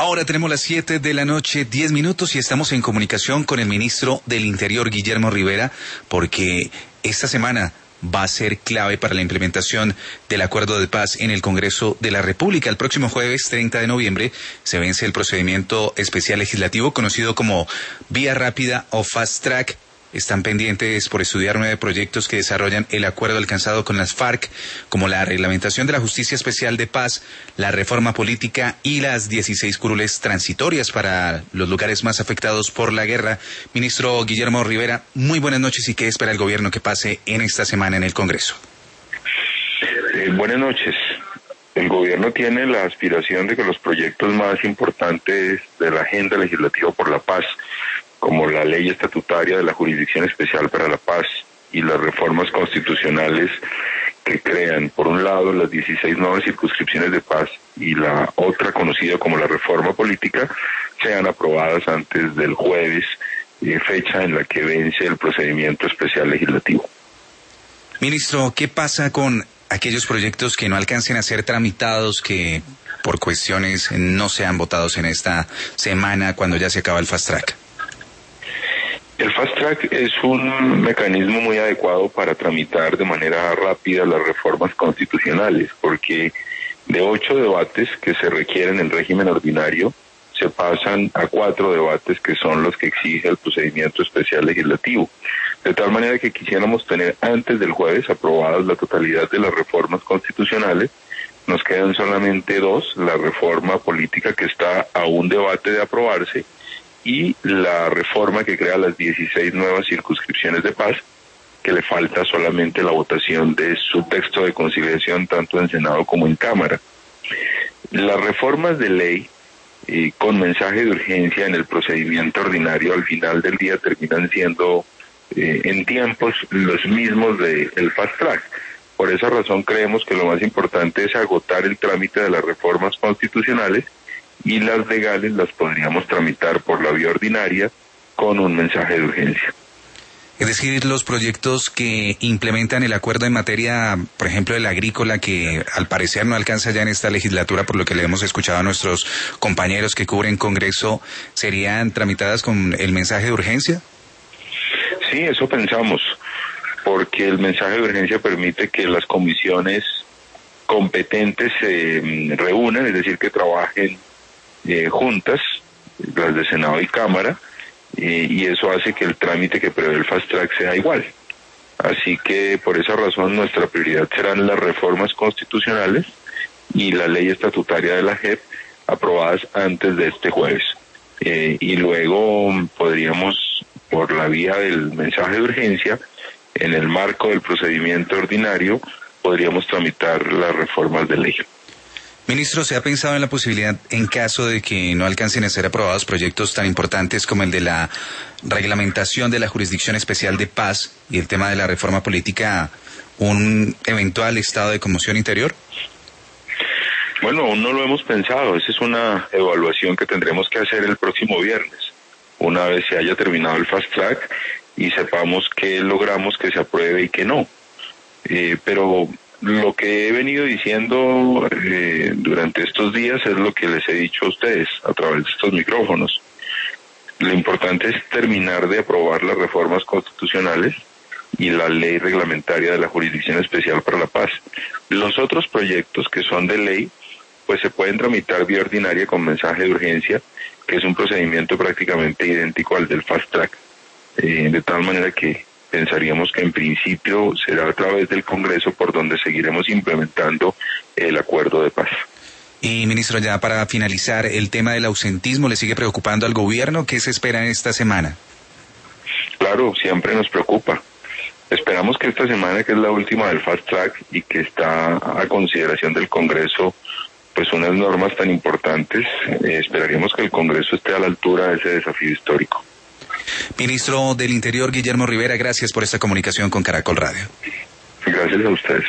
Ahora tenemos las 7 de la noche, 10 minutos, y estamos en comunicación con el ministro del Interior, Guillermo Rivera, porque esta semana va a ser clave para la implementación del acuerdo de paz en el Congreso de la República. El próximo jueves 30 de noviembre se vence el procedimiento especial legislativo conocido como Vía Rápida o Fast Track. Están pendientes por estudiar 9 proyectos que desarrollan el acuerdo alcanzado con las FARC, como la reglamentación de la Justicia Especial de Paz, la reforma política y las 16 curules transitorias para los lugares más afectados por la guerra. Ministro Guillermo Rivera, muy buenas noches, y ¿qué espera el gobierno que pase en esta semana en el Congreso? Buenas noches. El gobierno tiene la aspiración de que los proyectos más importantes de la agenda legislativa por la paz, como la ley estatutaria de la Jurisdicción Especial para la Paz y las reformas constitucionales que crean, por un lado, las 16 nuevas circunscripciones de paz y la otra conocida como la reforma política, sean aprobadas antes del jueves, fecha en la que vence el procedimiento especial legislativo. Ministro, ¿qué pasa con aquellos proyectos que no alcancen a ser tramitados, que por cuestiones no sean votados en esta semana cuando ya se acaba el Fast Track? El Fast Track es un mecanismo muy adecuado para tramitar de manera rápida las reformas constitucionales, porque de 8 debates que se requieren en régimen ordinario, se pasan a 4 debates que son los que exige el procedimiento especial legislativo. De tal manera que quisiéramos tener antes del jueves aprobadas la totalidad de las reformas constitucionales. Nos quedan solamente 2, la reforma política que está a un debate de aprobarse, y la reforma que crea las 16 nuevas circunscripciones de paz, que le falta solamente la votación de su texto de conciliación tanto en Senado como en Cámara. Las reformas de ley con mensaje de urgencia en el procedimiento ordinario al final del día terminan siendo en tiempos los mismos del Fast Track. Por esa razón creemos que lo más importante es agotar el trámite de las reformas constitucionales, y las legales las podríamos tramitar por la vía ordinaria con un mensaje de urgencia. Es decir, los proyectos que implementan el acuerdo en materia, por ejemplo, de la agrícola, que al parecer no alcanza ya en esta legislatura, por lo que le hemos escuchado a nuestros compañeros que cubren Congreso, ¿serían tramitadas con el mensaje de urgencia? Sí, eso pensamos, porque el mensaje de urgencia permite que las comisiones competentes se reúnan, es decir, que trabajen juntas, las de Senado y Cámara, y eso hace que el trámite que prevé el Fast Track sea igual. Así que por esa razón nuestra prioridad serán las reformas constitucionales y la ley estatutaria de la JEP aprobadas antes de este jueves. Y luego podríamos, por la vía del mensaje de urgencia, en el marco del procedimiento ordinario, podríamos tramitar las reformas de ley. Ministro, ¿se ha pensado en la posibilidad, en caso de que no alcancen a ser aprobados proyectos tan importantes como el de la reglamentación de la Jurisdicción Especial de Paz y el tema de la reforma política, un eventual estado de conmoción interior? Bueno, aún no lo hemos pensado. Esa es una evaluación que tendremos que hacer el próximo viernes, una vez se haya terminado el Fast Track y sepamos qué logramos que se apruebe y qué no. Pero lo que he venido diciendo durante estos días es lo que les he dicho a ustedes a través de estos micrófonos. Lo importante es terminar de aprobar las reformas constitucionales y la ley reglamentaria de la Jurisdicción Especial para la Paz. Los otros proyectos que son de ley, pues se pueden tramitar vía ordinaria con mensaje de urgencia, que es un procedimiento prácticamente idéntico al del Fast Track. De tal manera que pensaríamos que en principio será a través del Congreso por donde seguiremos implementando el acuerdo de paz. Y ministro, ya para finalizar, el tema del ausentismo, ¿le sigue preocupando al gobierno? ¿Qué se espera en esta semana? Claro, siempre nos preocupa. Esperamos que esta semana, que es la última del Fast Track y que está a consideración del Congreso, pues unas normas tan importantes, esperaríamos que el Congreso esté a la altura de ese desafío histórico. Ministro del Interior, Guillermo Rivera, gracias por esta comunicación con Caracol Radio. Gracias a ustedes.